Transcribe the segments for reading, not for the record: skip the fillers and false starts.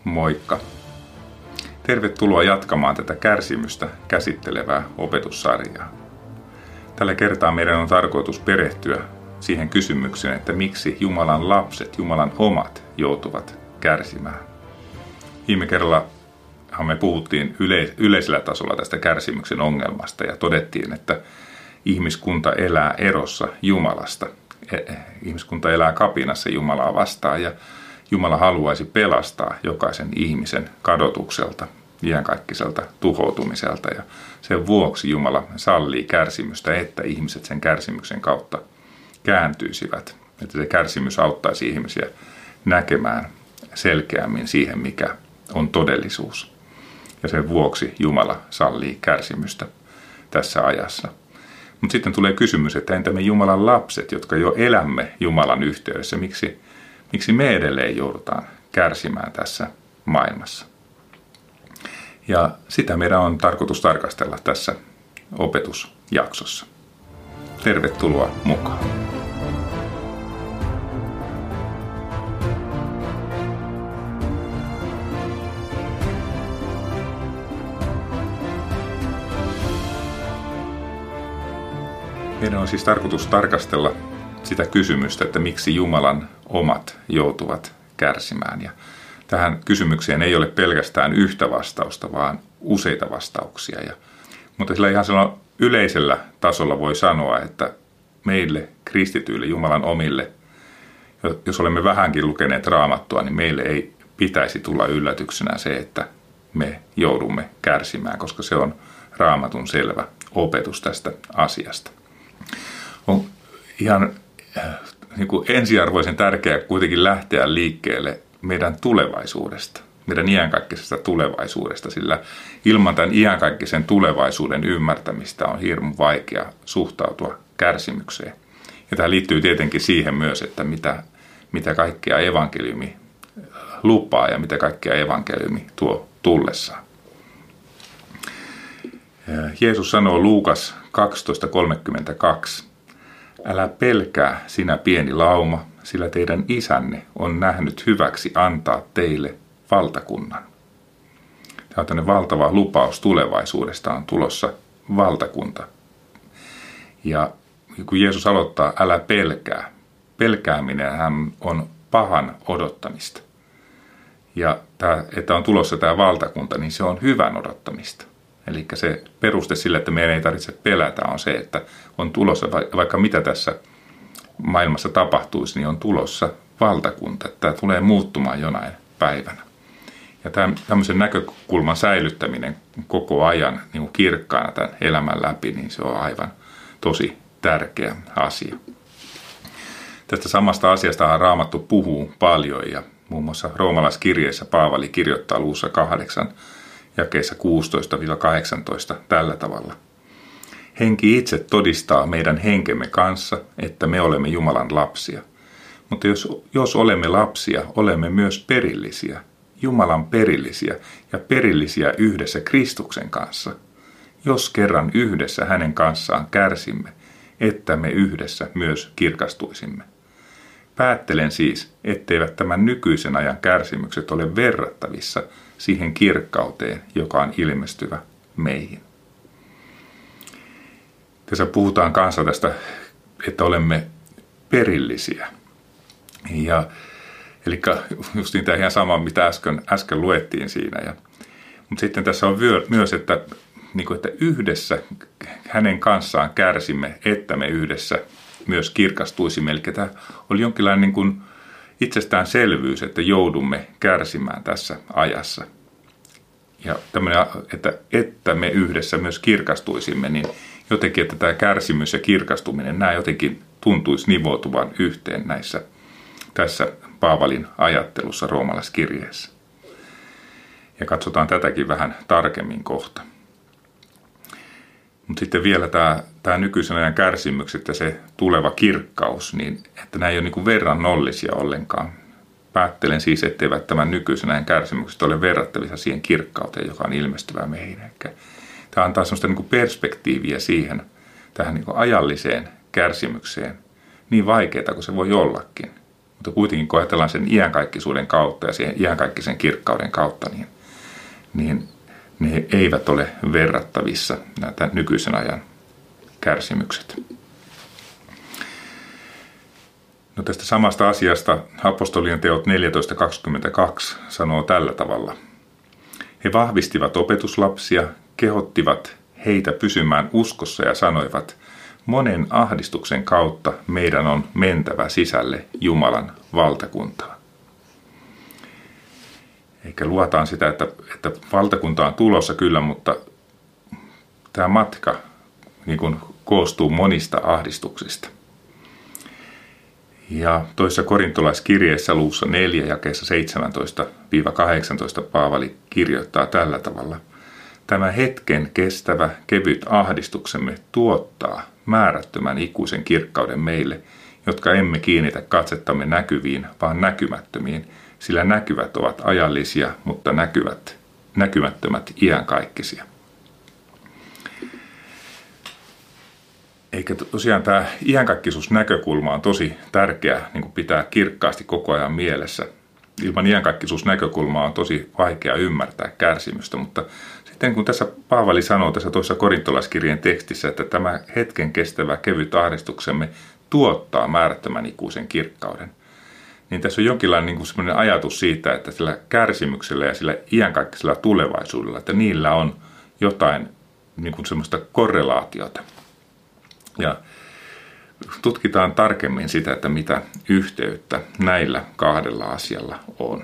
Moikka! Tervetuloa jatkamaan tätä kärsimystä käsittelevää opetussarjaa. Tällä kertaa meidän on tarkoitus perehtyä siihen kysymykseen, että miksi Jumalan lapset, Jumalan omat, joutuvat kärsimään. Viime kerralla me puhuttiin yleisellä tasolla tästä kärsimyksen ongelmasta ja todettiin, että ihmiskunta elää erossa Jumalasta. Ihmiskunta elää kapinassa Jumalaa vastaan ja Jumala haluaisi pelastaa jokaisen ihmisen kadotukselta, iänkaikkiselta tuhoutumiselta. Ja sen vuoksi Jumala sallii kärsimystä, että ihmiset sen kärsimyksen kautta kääntyisivät. Että se kärsimys auttaisi ihmisiä näkemään selkeämmin siihen, mikä on todellisuus. Ja sen vuoksi Jumala sallii kärsimystä tässä ajassa. Mutta sitten tulee kysymys, että entä me Jumalan lapset, jotka jo elämme Jumalan yhteydessä, miksi me edelleen joudutaan kärsimään tässä maailmassa? Ja sitä meidän on tarkoitus tarkastella tässä opetusjaksossa. Tervetuloa mukaan. Meidän on siis tarkoitus tarkastella sitä kysymystä, että miksi Jumalan omat joutuvat kärsimään. Ja tähän kysymykseen ei ole pelkästään yhtä vastausta, vaan useita vastauksia. Mutta sillä ihan yleisellä tasolla voi sanoa, että meille kristityille, Jumalan omille, jos olemme vähänkin lukeneet Raamattua, niin meille ei pitäisi tulla yllätyksenä se, että me joudumme kärsimään, koska se on Raamatun selvä opetus tästä asiasta. On ihan niin kuin ensiarvoisen tärkeää kuitenkin lähteä liikkeelle meidän tulevaisuudesta, meidän iänkaikkisesta tulevaisuudesta, sillä ilman tämän iänkaikkisen tulevaisuuden ymmärtämistä on hirmu vaikea suhtautua kärsimykseen. Ja tämä liittyy tietenkin siihen myös, että mitä kaikkea evankeliumi lupaa ja mitä kaikkea evankeliumi tuo tullessaan. Jeesus sanoo Luukas 12:32. Älä pelkää sinä pieni lauma, sillä teidän isänne on nähnyt hyväksi antaa teille valtakunnan. Tämä on tämmöinen valtava lupaus tulevaisuudesta, on tulossa valtakunta. Ja kun Jeesus aloittaa, älä pelkää. Pelkääminenhän on pahan odottamista. Ja tämä, että on tulossa tämä valtakunta, niin se on hyvän odottamista. Eli se peruste sille, että meidän ei tarvitse pelätä, on se, että on tulossa, vaikka mitä tässä maailmassa tapahtuisi, niin on tulossa valtakunta. Tämä tulee muuttumaan jonain päivänä. Ja tämmöisen näkökulman säilyttäminen koko ajan niin kuin kirkkaana tämän elämän läpi, niin se on aivan tosi tärkeä asia. Tästä samasta asiasta Raamattu puhuu paljon ja muun muassa roomalaiskirjeessä Paavali kirjoittaa luvussa 8, jakeissa 16-18 tällä tavalla. Henki itse todistaa meidän henkemme kanssa, että me olemme Jumalan lapsia. Mutta jos olemme lapsia, olemme myös perillisiä, Jumalan perillisiä ja perillisiä yhdessä Kristuksen kanssa. Jos kerran yhdessä hänen kanssaan kärsimme, että me yhdessä myös kirkastuisimme. Päättelen siis, etteivät tämän nykyisen ajan kärsimykset ole verrattavissa siihen kirkkauteen, joka on ilmestyvä meihin. Tässä puhutaan kanssa tästä, että olemme perillisiä. Eli justiin tämä ihan sama, mitä äsken luettiin siinä. Mutta sitten tässä on myös, että yhdessä hänen kanssaan kärsimme, että me yhdessä myös kirkastuisimme. Eli tämä oli jonkinlainen niin kuin itsestäänselvyys, että joudumme kärsimään tässä ajassa. Ja tämmöinen, että me yhdessä myös kirkastuisimme, niin jotenkin, että tämä kärsimys ja kirkastuminen, nämä jotenkin tuntuisi nivoutuvan yhteen tässä Paavalin ajattelussa roomalaiskirjeessä. Ja katsotaan tätäkin vähän tarkemmin kohta. Mutta sitten vielä tämä nykyisen ajan kärsimykset ja se tuleva kirkkaus, niin että nämä ei ole niin kuin verrannollisia ollenkaan. Päättelen siis, etteivät tämän nykyisen ajan kärsimykset ole verrattavissa siihen kirkkauteen, joka on ilmestyvää meihin. Tämä antaa sellaista niin kuin perspektiiviä tähän niin kuin ajalliseen kärsimykseen, niin vaikeaa kuin se voi ollakin. Mutta kuitenkin kun ajatellaan sen iankaikkisuuden kautta ja siihen iankaikkisen kirkkauden kautta, niin ne eivät ole verrattavissa näitä nykyisen ajan kärsimykset. No tästä samasta asiasta apostolien teot 14.22 sanoo tällä tavalla. He vahvistivat opetuslapsia, kehottivat heitä pysymään uskossa ja sanoivat, monen ahdistuksen kautta meidän on mentävä sisälle Jumalan valtakuntaan. Eikä luotaan sitä, että valtakunta on tulossa kyllä, mutta tämä matka niin kuin koostuu monista ahdistuksista. Ja toisessa korintolaiskirjeessä luvussa 4 jakeessa 17-18 Paavali kirjoittaa tällä tavalla. Tämä hetken kestävä, kevyt ahdistuksemme tuottaa määrättömän ikuisen kirkkauden meille, jotka emme kiinnitä katsettamme näkyviin, vaan näkymättömiin, sillä näkyvät ovat ajallisia, mutta näkymättömät iankaikkisia. Eikä tosiaan tämä iankaikkisuusnäkökulma on tosi tärkeä niin kuin pitää kirkkaasti koko ajan mielessä. Ilman iankaikkisuusnäkökulmaa on tosi vaikea ymmärtää kärsimystä, mutta sitten kun tässä Paavali sanoo tässä toisessa korintolaiskirjeen tekstissä, että tämä hetken kestävä kevyt ahdistuksemme tuottaa määrättömän ikuisen kirkkauden, niin tässä on jonkinlainen niin kuin sellainen ajatus siitä, että sillä kärsimyksellä ja sillä iankaikkisella tulevaisuudella, että niillä on jotain niin kuin semmoista korrelaatiota. Ja tutkitaan tarkemmin sitä, että mitä yhteyttä näillä kahdella asialla on.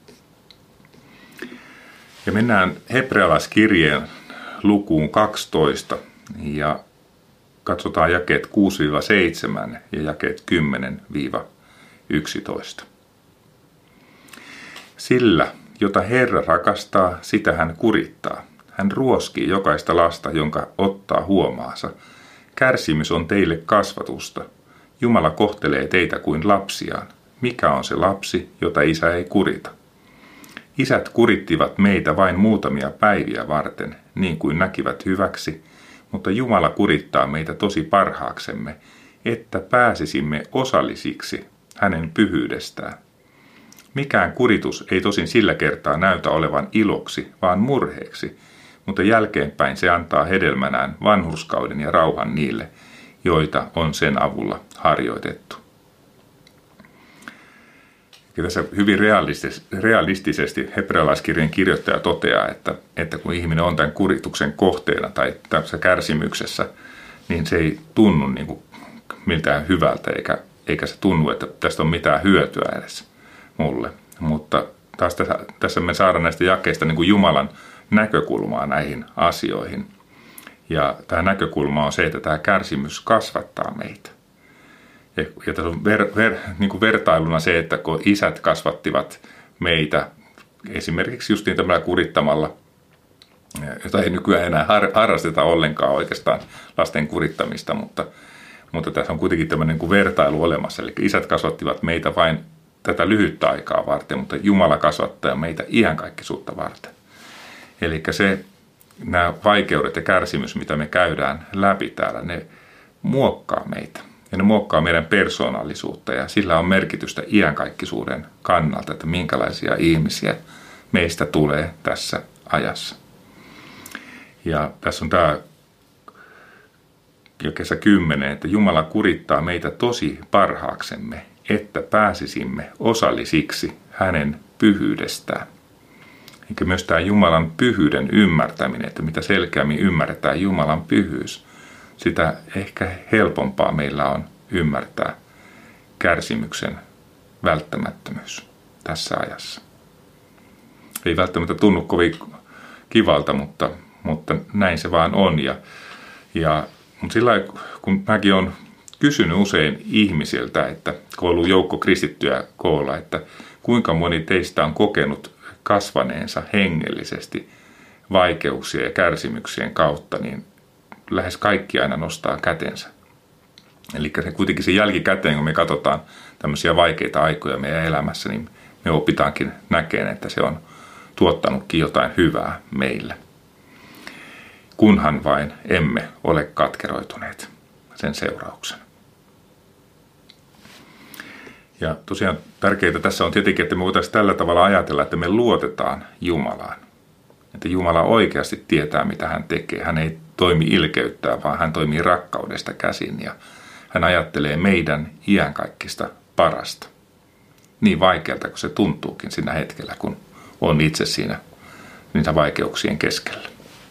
Ja mennään hebrealaiskirjeen lukuun 12 ja katsotaan jakeet 6-7 ja jakeet 10-11. Sillä, jota Herra rakastaa, sitä hän kurittaa. Hän ruoskii jokaista lasta, jonka ottaa huomaansa. Kärsimys on teille kasvatusta. Jumala kohtelee teitä kuin lapsiaan. Mikä on se lapsi, jota isä ei kurita? Isät kurittivat meitä vain muutamia päiviä varten, niin kuin näkivät hyväksi, mutta Jumala kurittaa meitä tosi parhaaksemme, että pääsisimme osallisiksi hänen pyhyydestään. Mikään kuritus ei tosin sillä kertaa näytä olevan iloksi, vaan murheeksi, mutta jälkeenpäin se antaa hedelmänään vanhurskauden ja rauhan niille, joita on sen avulla harjoitettu. Ja tässä hyvin realistisesti hebrealaiskirjan kirjoittaja toteaa, että kun ihminen on tämän kurituksen kohteena tai tässä kärsimyksessä, niin se ei tunnu niin kuin miltään hyvältä eikä se tunnu, että tästä on mitään hyötyä edes mulle. Mutta taas tässä me saadaan näistä jakeista niin kuin Jumalan näkökulmaa näihin asioihin. Ja tämä näkökulma on se, että tämä kärsimys kasvattaa meitä. Ja tässä on niin kuin vertailuna se, että kun isät kasvattivat meitä esimerkiksi just niin tämmöllä kurittamalla, jota ei nykyään enää harrasteta ollenkaan oikeastaan lasten kurittamista, mutta tässä on kuitenkin tämmöinen niin kuin vertailu olemassa. Eli isät kasvattivat meitä vain tätä lyhyttä aikaa varten, mutta Jumala kasvattaa meitä iankaikkisuutta varten. Eli nämä vaikeudet ja kärsimys, mitä me käydään läpi täällä, ne muokkaa meitä. Ja ne muokkaa meidän persoonallisuutta ja sillä on merkitystä iankaikkisuuden kannalta, että minkälaisia ihmisiä meistä tulee tässä ajassa. Ja tässä on tämä kesä 10, että Jumala kurittaa meitä tosi parhaaksemme, että pääsisimme osallisiksi hänen pyhyydestään. Eikä myös tämä Jumalan pyhyyden ymmärtäminen, että mitä selkeämmin ymmärretään Jumalan pyhyys, sitä ehkä helpompaa meillä on ymmärtää kärsimyksen välttämättömyys tässä ajassa. Ei välttämättä tunnu kovin kivalta, mutta näin se vaan on. Mutta sillä kun mäkin olen kysynyt usein ihmisiltä, että kun on ollut joukko kristittyjä koolla, että kuinka moni teistä on kokenut kasvaneensa hengellisesti vaikeuksia ja kärsimyksien kautta, niin lähes kaikki aina nostaa kätensä. Eli kuitenkin se jälkikäteen, kun me katsotaan tämmöisiä vaikeita aikoja meidän elämässä, niin me opitaankin näkemään, että se on tuottanutkin jotain hyvää meille. Kunhan vain emme ole katkeroituneet sen seurauksena. Ja tosiaan tärkeää tässä on tietenkin, että me voitaisiin tällä tavalla ajatella, että me luotetaan Jumalaan. Että Jumala oikeasti tietää, mitä hän tekee. Hän ei toimi ilkeyttää, vaan hän toimii rakkaudesta käsin ja hän ajattelee meidän iankaikkista parasta. Niin vaikealta kuin se tuntuukin siinä hetkellä, kun on itse siinä niitä vaikeuksien keskellä.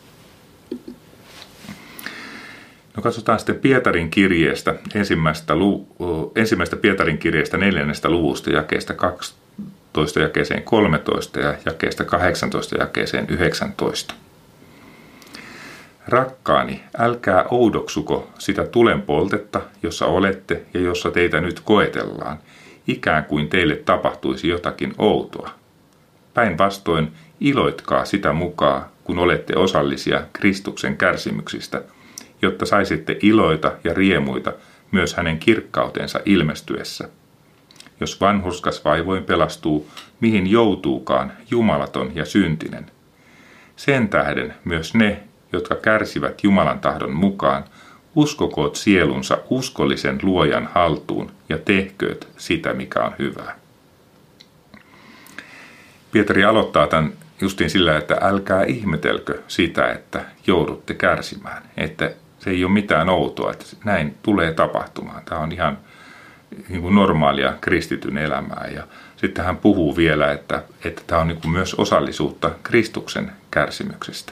No katsotaan sitten Pietarin kirjeestä, ensimmäistä Pietarin kirjeestä 4. luvusta jakeesta 12 jakeeseen 13 ja jakeesta 18 jakeeseen 19. Rakkaani, älkää oudoksuko sitä tulenpoltetta, jossa olette ja jossa teitä nyt koetellaan, ikään kuin teille tapahtuisi jotakin outoa. Päinvastoin iloitkaa sitä mukaan, kun olette osallisia Kristuksen kärsimyksistä, jotta saisitte iloita ja riemuita myös hänen kirkkautensa ilmestyessä. Jos vanhurskas vaivoin pelastuu, mihin joutuukaan jumalaton ja syntinen. Sen tähden myös ne, jotka kärsivät Jumalan tahdon mukaan, uskokoot sielunsa uskollisen luojan haltuun ja tehkööt sitä, mikä on hyvää. Pietari aloittaa tämän justiin sillä, että älkää ihmetelkö sitä, että joudutte kärsimään. Että se ei ole mitään outoa, että näin tulee tapahtumaan. Tämä on ihan niin kuin normaalia kristityn elämää. Ja sitten hän puhuu vielä, että tämä on niin kuin myös osallisuutta Kristuksen kärsimyksestä.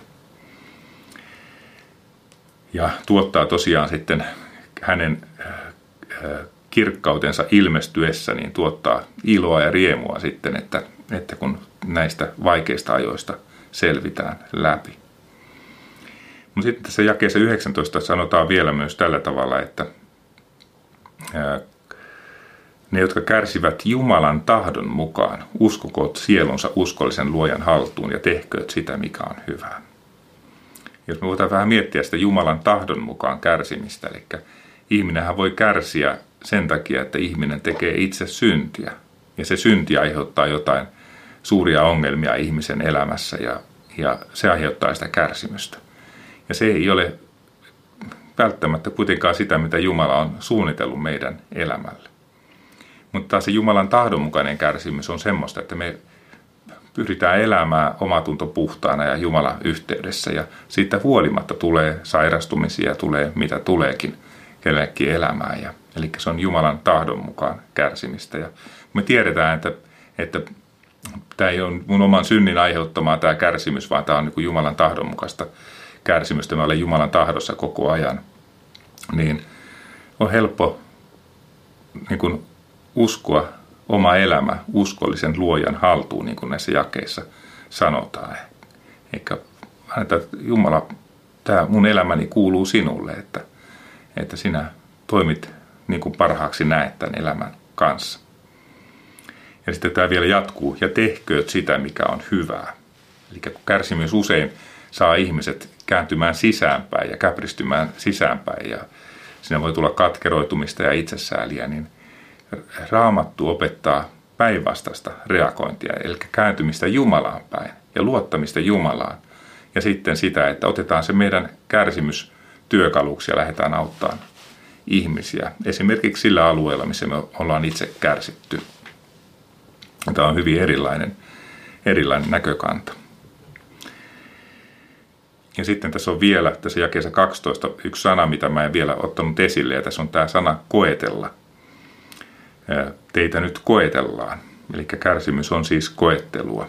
Ja tuottaa tosiaan sitten hänen kirkkautensa ilmestyessä, niin tuottaa iloa ja riemua sitten, että kun näistä vaikeista ajoista selvitään läpi. Mutta sitten tässä jakeessa 19 sanotaan vielä myös tällä tavalla, että ne, jotka kärsivät Jumalan tahdon mukaan, uskokoot sielunsa uskollisen luojan haltuun ja tehkööt sitä, mikä on hyvää. Jos me voidaan vähän miettiä sitä Jumalan tahdon mukaan kärsimistä, eli ihminenhän voi kärsiä sen takia, että ihminen tekee itse syntiä. Ja se synti aiheuttaa jotain suuria ongelmia ihmisen elämässä ja se aiheuttaa sitä kärsimystä. Ja se ei ole välttämättä kuitenkaan sitä, mitä Jumala on suunnitellut meidän elämälle. Mutta taas se Jumalan tahdonmukainen kärsimys on semmoista, että me pyritään elämään omatunto puhtaana ja Jumalan yhteydessä. Ja siitä huolimatta tulee sairastumisia, tulee mitä tuleekin kenellekin elämään. Eli se on Jumalan tahdon mukaan kärsimistä. Ja me tiedetään, että tämä ei ole mun oman synnin aiheuttamaa tämä kärsimys, vaan tämä on niin kuin Jumalan tahdon mukaista kärsimystä. Mä olen Jumalan tahdossa koko ajan. Niin on helppo niin kuin uskoa oma elämä uskollisen luojan haltuun, niin kuin näissä jakeissa sanotaan. Eikä Jumala, tämä mun elämäni kuuluu sinulle, että sinä toimit niin kuin parhaaksi näet tämän elämän kanssa. Ja sitten tämä vielä jatkuu, ja tehkööt sitä, mikä on hyvää. Eli kun kärsimys usein saa ihmiset kääntymään sisäänpäin ja käpristymään sisäänpäin, ja siinä voi tulla katkeroitumista ja itsesääliä, niin Raamattu opettaa päinvastaista reagointia, eli kääntymistä Jumalaan päin ja luottamista Jumalaan. Ja sitten sitä, että otetaan se meidän kärsimystyökaluksi ja lähdetään auttamaan ihmisiä. Esimerkiksi sillä alueella, missä me ollaan itse kärsitty. Tämä on hyvin erilainen näkökanta. Ja sitten tässä on vielä, tässä jakeessa 12, yksi sana, mitä mä en vielä ottanut esille, ja tässä on tämä sana koetella. Teitä nyt koetellaan. Eli kärsimys on siis koettelua.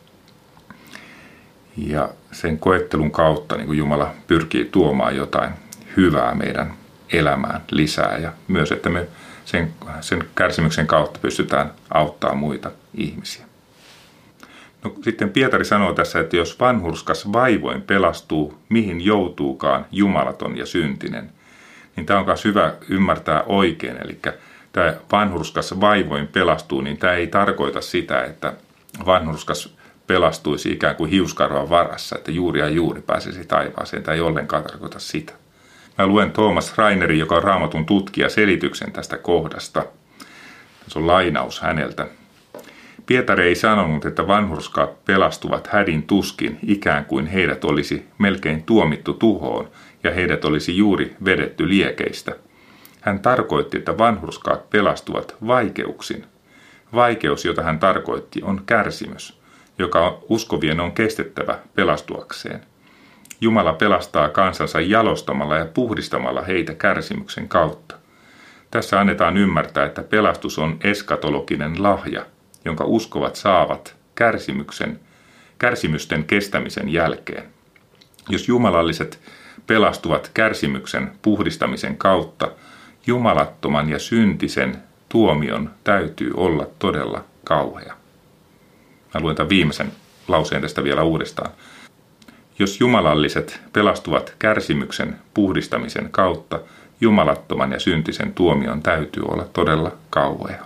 Ja sen koettelun kautta niin kuin Jumala pyrkii tuomaan jotain hyvää meidän elämään lisää. Ja myös, että me sen kärsimyksen kautta pystytään auttamaan muita ihmisiä. No, sitten Pietari sanoo tässä, että jos vanhurskas vaivoin pelastuu, mihin joutuukaan jumalaton ja syntinen, niin tämä on myös hyvä ymmärtää oikein. Eli tämä vanhurskas vaivoin pelastuu, niin tämä ei tarkoita sitä, että vanhurskas pelastuisi ikään kuin hiuskarvan varassa, että juuri ja juuri pääsisi taivaaseen. Tämä ei ollenkaan tarkoita sitä. Mä luen Thomas Rainerin, joka on Raamatun tutkija, selityksen tästä kohdasta. Se on lainaus häneltä. Pietari ei sanonut, että vanhurskaat pelastuvat hädin tuskin, ikään kuin heidät olisi melkein tuomittu tuhoon ja heidät olisi juuri vedetty liekeistä. Hän tarkoitti, että vanhurskaat pelastuvat vaikeuksin. Vaikeus, jota hän tarkoitti, on kärsimys, joka uskovien on kestettävä pelastuakseen. Jumala pelastaa kansansa jalostamalla ja puhdistamalla heitä kärsimyksen kautta. Tässä annetaan ymmärtää, että pelastus on eskatologinen lahja, jonka uskovat saavat kärsimysten kestämisen jälkeen. Jos jumalalliset pelastuvat kärsimyksen puhdistamisen kautta, jumalattoman ja syntisen tuomion täytyy olla todella kauhea. Mä luen tämän viimeisen lauseen tästä vielä uudestaan. Jos jumalalliset pelastuvat kärsimyksen puhdistamisen kautta, jumalattoman ja syntisen tuomion täytyy olla todella kauhea.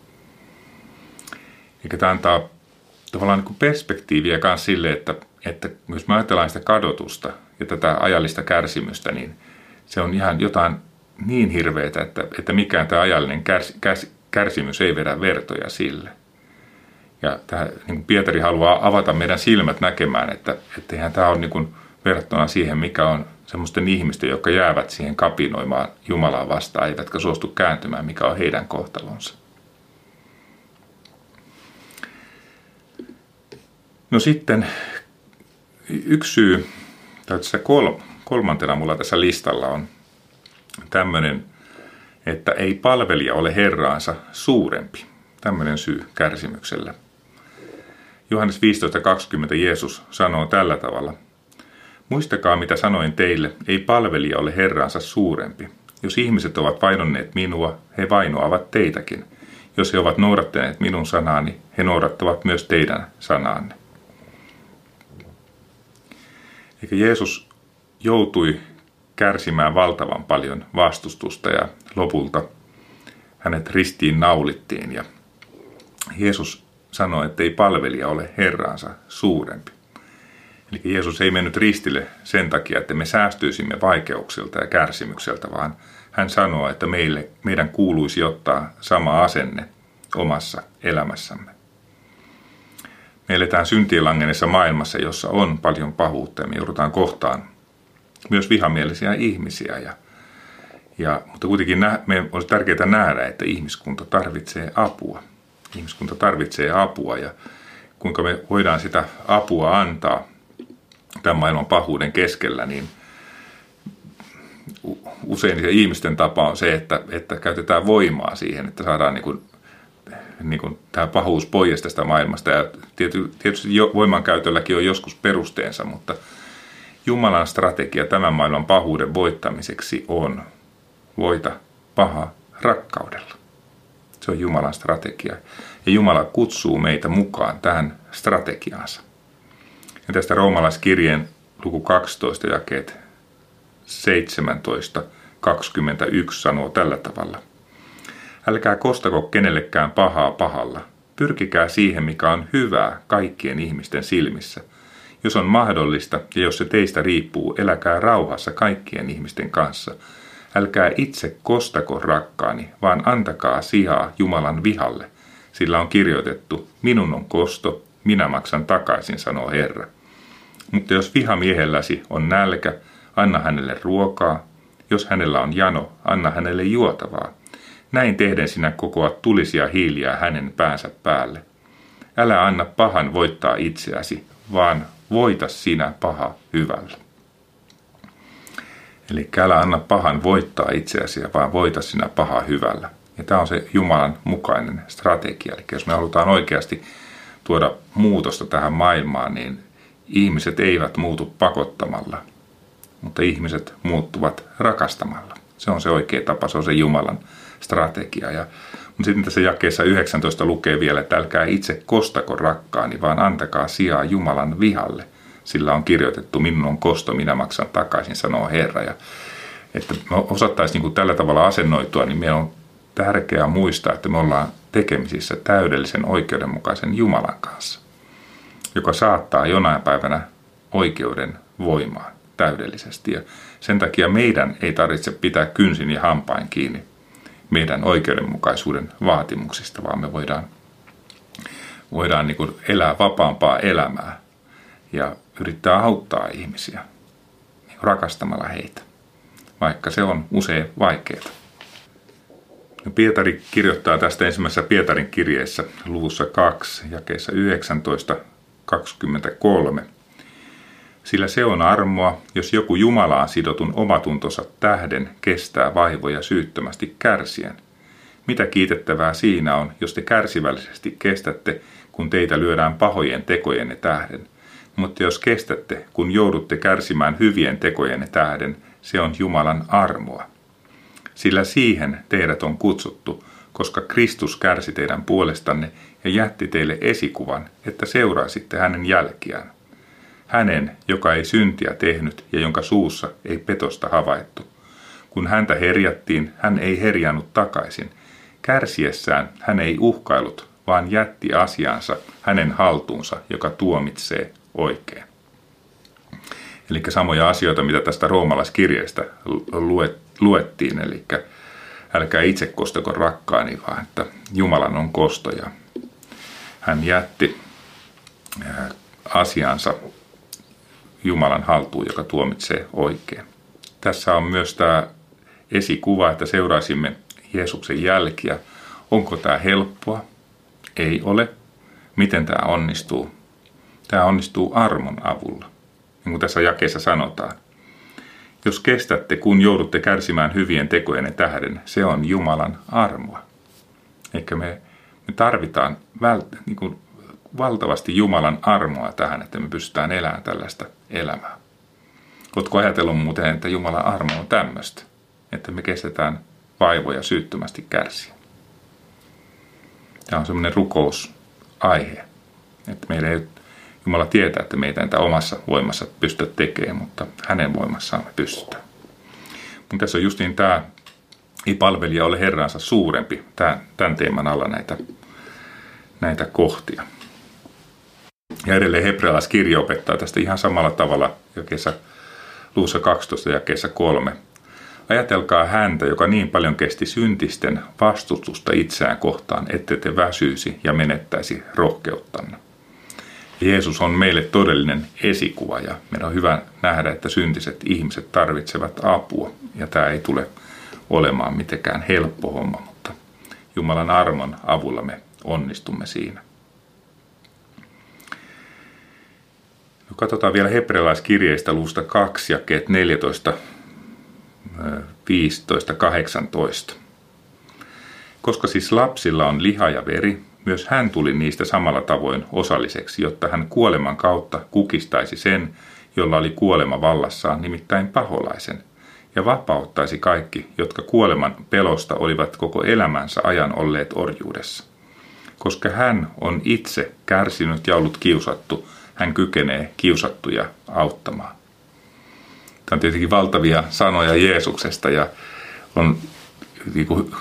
Eikä tämä antaa tavallaan niin perspektiiviä myös sille, että jos me ajatellaan sitä kadotusta ja tätä ajallista kärsimystä, niin se on ihan jotain niin hirveätä, että mikään tämä ajallinen kärsimys ei vedä vertoja sille. Ja tämä, niin kuin Pietari haluaa avata meidän silmät näkemään, että eihän tämä ole niin kuin verrattuna siihen, mikä on semmoisten ihmisten, jotka jäävät siihen kapinoimaan Jumalaa vastaan, eivätkä suostu kääntymään, mikä on heidän kohtalonsa. No sitten yksi syy, tai tässä kolmantena mulla tässä listalla on tämmöinen, että ei palvelija ole Herraansa suurempi. Tämmöinen syy kärsimykselle. Johannes 15.20 Jeesus sanoo tällä tavalla. Muistakaa, mitä sanoin teille, ei palvelija ole Herraansa suurempi. Jos ihmiset ovat vainonneet minua, he vainoavat teitäkin. Jos he ovat noudattaneet minun sanaani, he noudattavat myös teidän sanaanne. Eikä Jeesus joutui kärsimään valtavan paljon vastustusta ja lopulta hänet ristiin naulittiin. Ja Jeesus sanoi, että ei palvelija ole Herraansa suurempi. Eli Jeesus ei mennyt ristille sen takia, että me säästyisimme vaikeuksilta ja kärsimykseltä, vaan hän sanoo, että meidän kuuluisi ottaa sama asenne omassa elämässämme. Me eletään syntien langenneessa maailmassa, jossa on paljon pahuutta ja me joudutaan kohtaan myös vihamielisiä ihmisiä. Mutta kuitenkin meidän olisi tärkeää nähdä, että ihmiskunta tarvitsee apua. Ihmiskunta tarvitsee apua ja kuinka me voidaan sitä apua antaa tämän maailman pahuuden keskellä, niin usein se ihmisten tapa on se, että käytetään voimaa siihen, että saadaan niin kuin tämä pahuus pois tästä maailmasta. Ja tietysti voimankäytölläkin on joskus perusteensa, mutta Jumalan strategia tämän maailman pahuuden voittamiseksi on voita paha rakkaudella. Se on Jumalan strategia. Ja Jumala kutsuu meitä mukaan tähän strategiaansa. Ja tästä roomalaiskirjeen luku 12 jakeet 17-21 sanoo tällä tavalla. Älkää kostako kenellekään pahaa pahalla. Pyrkikää siihen, mikä on hyvää kaikkien ihmisten silmissä. Jos on mahdollista ja jos se teistä riippuu, eläkää rauhassa kaikkien ihmisten kanssa. Älkää itse kostako rakkaani, vaan antakaa sijaa Jumalan vihalle. Sillä on kirjoitettu, minun on kosto, minä maksan takaisin, sanoo Herra. Mutta jos vihamiehelläsi on nälkä, anna hänelle ruokaa. Jos hänellä on jano, anna hänelle juotavaa. Näin tehden sinä kokoat tulisia hiiliä hänen päänsä päälle. Älä anna pahan voittaa itseäsi, vaan voita sinä paha hyvällä. Eli älä anna pahan voittaa itseäsi, vaan voita sinä paha hyvällä. Ja tämä on se Jumalan mukainen strategia. Eli jos me halutaan oikeasti tuoda muutosta tähän maailmaan, niin ihmiset eivät muutu pakottamalla, mutta ihmiset muuttuvat rakastamalla. Se on se oikea tapa, se on se Jumalan strategia. Mutta sitten tässä jakeessa 19 lukee vielä, että älkää itse kostako rakkaani, vaan antakaa sijaa Jumalan vihalle. Sillä on kirjoitettu, minun on kosto, minä maksan takaisin, sanoo Herra. Ja että me osattaisiin niin tällä tavalla asennoitua, niin meidän on tärkeää muistaa, että me ollaan tekemisissä täydellisen oikeudenmukaisen Jumalan kanssa, joka saattaa jonain päivänä oikeuden voimaan täydellisesti. Ja sen takia meidän ei tarvitse pitää kynsin ja hampain kiinni meidän oikeudenmukaisuuden vaatimuksista, vaan me voidaan niin kuin elää vapaampaa elämää ja yrittää auttaa ihmisiä niin rakastamalla heitä, vaikka se on usein vaikeaa. Pietari kirjoittaa tästä ensimmäisessä Pietarin kirjeessä luvussa 2, jakeessa 19-23. Sillä se on armoa, jos joku Jumalaan sidotun omatuntonsa tähden kestää vaivoja syyttömästi kärsien. Mitä kiitettävää siinä on, jos te kärsivällisesti kestätte, kun teitä lyödään pahojen tekojenne tähden. Mutta jos kestätte, kun joudutte kärsimään hyvien tekojenne tähden, se on Jumalan armoa. Sillä siihen teidät on kutsuttu, koska Kristus kärsi teidän puolestanne ja jätti teille esikuvan, että seuraisitte hänen jälkiään. Hänen, joka ei syntiä tehnyt ja jonka suussa ei petosta havaittu. Kun häntä herjattiin, hän ei herjannut takaisin. Kärsiessään hän ei uhkailut, vaan jätti asiansa hänen haltuunsa, joka tuomitsee oikein. Eli samoja asioita, mitä tästä roomalaiskirjeestä luettiin, eli älkää itse kostako rakkaani, vaan että Jumalan on kostoja. Hän jätti asiansa Jumalan haltuun, joka tuomitsee oikein. Tässä on myös tämä esikuva, että seuraisimme Jeesuksen jälkiä. Onko tämä helppoa? Ei ole. Miten tämä onnistuu? Tämä onnistuu armon avulla. Niin kuin tässä jakeessa sanotaan. Jos kestätte, kun joudutte kärsimään hyvien tekojenne tähden, se on Jumalan armoa. Eikä me tarvitaan valtavasti Jumalan armoa tähän, että me pystytään elämään tällaista elämää. Oletko ajatellut muuten, että Jumalan armo on tämmöistä, että me kestetään vaivoja syyttömästi kärsiä? Tämä on semmoinen rukousaihe, että meillä ei Jumala tietää, että meitä ei tätä omassa voimassa pystytä tekemään, mutta hänen voimassaan me pystytään. Mutta tässä on justiin tämä, ei palvelija ole Herransa suurempi, tämän teeman alla näitä kohtia. Ja edelleen hebrealaiskirja opettaa tästä ihan samalla tavalla jakeessa luvussa 12 jakeessa 3. Ajatelkaa häntä, joka niin paljon kesti syntisten vastustusta itseään kohtaan, ette te väsyisi ja menettäisi rohkeuttanne. Jeesus on meille todellinen esikuva ja meidän on hyvä nähdä, että syntiset ihmiset tarvitsevat apua. Ja tämä ei tule olemaan mitenkään helppo homma, mutta Jumalan armon avulla me onnistumme siinä. No, katsotaan vielä hebrealaiskirjeistä luvusta 2, jakeet 14, 15, 18. Koska siis lapsilla on liha ja veri, myös hän tuli niistä samalla tavoin osalliseksi, jotta hän kuoleman kautta kukistaisi sen, jolla oli kuolema vallassaan, nimittäin paholaisen, ja vapauttaisi kaikki, jotka kuoleman pelosta olivat koko elämänsä ajan olleet orjuudessa. Koska hän on itse kärsinyt ja ollut kiusattu, hän kykenee kiusattuja auttamaan. Tämä on tietenkin valtavia sanoja Jeesuksesta ja on niin kuin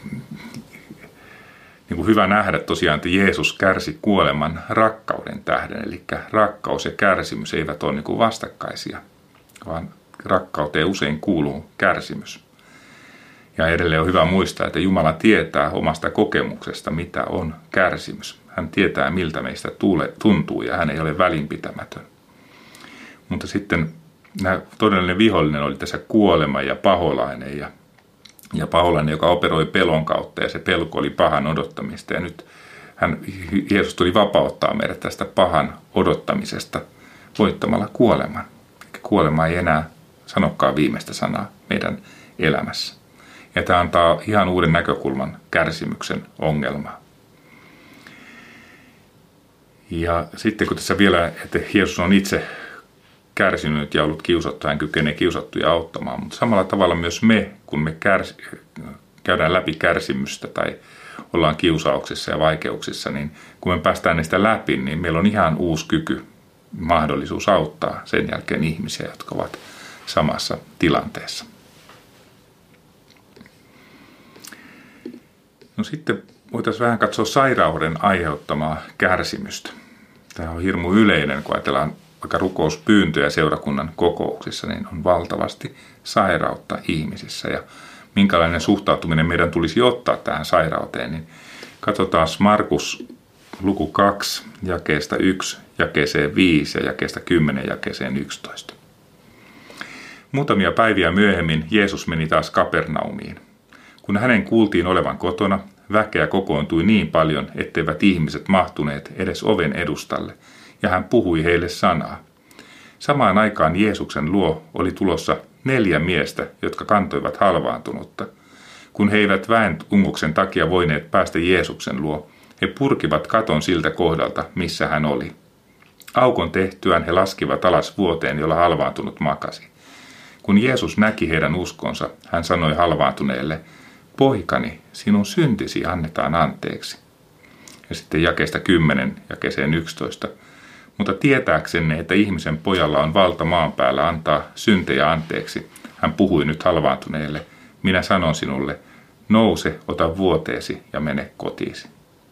hyvä nähdä tosiaan, että Jeesus kärsi kuoleman rakkauden tähden. Eli rakkaus ja kärsimys eivät ole niin kuin vastakkaisia, vaan rakkauteen usein kuuluu kärsimys. Ja edelleen on hyvä muistaa, että Jumala tietää omasta kokemuksesta, mitä on kärsimys. Hän tietää, miltä meistä tuntuu ja hän ei ole välinpitämätön. Mutta sitten todellinen vihollinen oli tässä kuolema ja paholainen ja paholainen, joka operoi pelon kautta ja se pelko oli pahan odottamista. Ja nyt Jeesus tuli vapauttaa meidät tästä pahan odottamisesta voittamalla kuoleman. Kuolema ei enää sanokaan viimeistä sanaa meidän elämässä. Ja tämä antaa ihan uuden näkökulman kärsimyksen ongelmaan. Ja sitten kun tässä vielä, että Jeesus on itse kärsinyt ja ollut kiusattu, hän kykenee kiusattuja auttamaan, mutta samalla tavalla myös me, kun me käydään läpi kärsimystä tai ollaan kiusauksissa ja vaikeuksissa, niin kun me päästään niistä läpi, niin meillä on ihan uusi kyky, mahdollisuus auttaa sen jälkeen ihmisiä, jotka ovat samassa tilanteessa. No sitten voitaisiin vähän katsoa sairauden aiheuttamaa kärsimystä. Tämä on hirmu yleinen, kun ajatellaan vaikka rukouspyyntöjä seurakunnan kokouksissa, niin on valtavasti sairautta ihmisissä. Ja minkälainen suhtautuminen meidän tulisi ottaa tähän sairauteen, niin katsotaan Markus luku 2, jakeesta 1, jakeeseen 5 ja jakeesta 10 jakeeseen 11. Muutamia päiviä myöhemmin Jeesus meni taas Kapernaumiin. Kun hänen kuultiin olevan kotona, väkeä kokoontui niin paljon, etteivät ihmiset mahtuneet edes oven edustalle, ja hän puhui heille sanaa. Samaan aikaan Jeesuksen luo oli tulossa 4 miestä, jotka kantoivat halvaantunutta. Kun he eivät väentunguksen takia voineet päästä Jeesuksen luo, he purkivat katon siltä kohdalta, missä hän oli. Aukon tehtyään he laskivat alas vuoteen, jolla halvaantunut makasi. Kun Jeesus näki heidän uskonsa, hän sanoi halvaantuneelle, poikani, sinun syntisi annetaan anteeksi. Ja sitten jakeesta 10 jakeeseen 11. Mutta tietääksenne, että ihmisen pojalla on valta maan päällä antaa syntejä anteeksi, hän puhui nyt halvaantuneelle, minä sanon sinulle, nouse, ota vuoteesi ja mene kotiisi.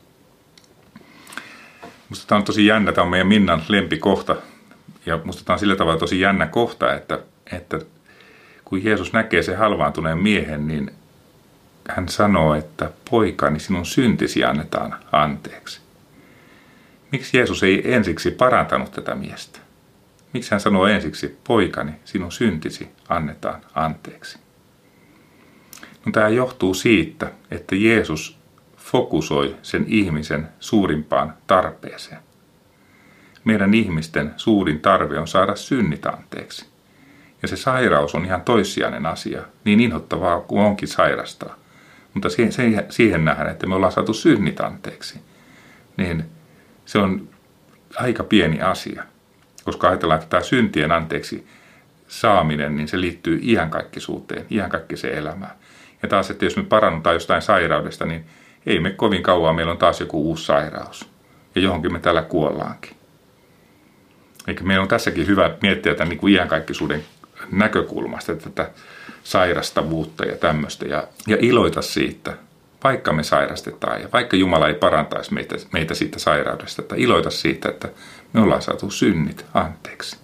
Musta tämä on tosi jännä, tämä on meidän Minnan lempikohta. Ja musta tämä on sillä tavalla tosi jännä kohta, että kun Jeesus näkee sen halvaantuneen miehen, niin hän sanoo, että poikani, sinun syntisi annetaan anteeksi. Miksi Jeesus ei ensiksi parantanut tätä miestä? Miksi hän sanoo ensiksi, poikani, sinun syntisi annetaan anteeksi? No, tämä johtuu siitä, että Jeesus fokusoi sen ihmisen suurimpaan tarpeeseen. Meidän ihmisten suurin tarve on saada synnit anteeksi. Ja se sairaus on ihan toissijainen asia, niin inhottavaa kuin onkin sairastaa. Mutta siihen nähdään, että me ollaan saatu synnit anteeksi, niin se on aika pieni asia. Koska ajatellaan, että tämä syntien anteeksi saaminen, niin se liittyy iankaikkisuuteen, iankaikkiseen elämään. Ja taas, että jos me parannutaan jostain sairaudesta, niin ei me kovin kauan, meillä on taas joku uusi sairaus. Ja johonkin me täällä kuollaankin. Eikä meillä on tässäkin hyvä miettiä tämän niin kuin iankaikkisuuden näkökulmasta, tätä sairastavuutta ja tämmöistä. Ja iloita siitä, vaikka me sairastetaan ja vaikka Jumala ei parantaisi meitä siitä sairaudesta. Että iloita siitä, että me ollaan saatu synnit anteeksi.